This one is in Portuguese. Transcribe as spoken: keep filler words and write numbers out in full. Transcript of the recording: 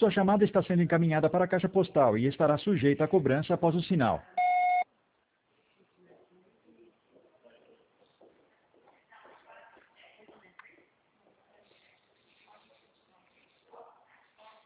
Sua chamada está sendo encaminhada para a caixa postal e estará sujeita a cobrança após o sinal.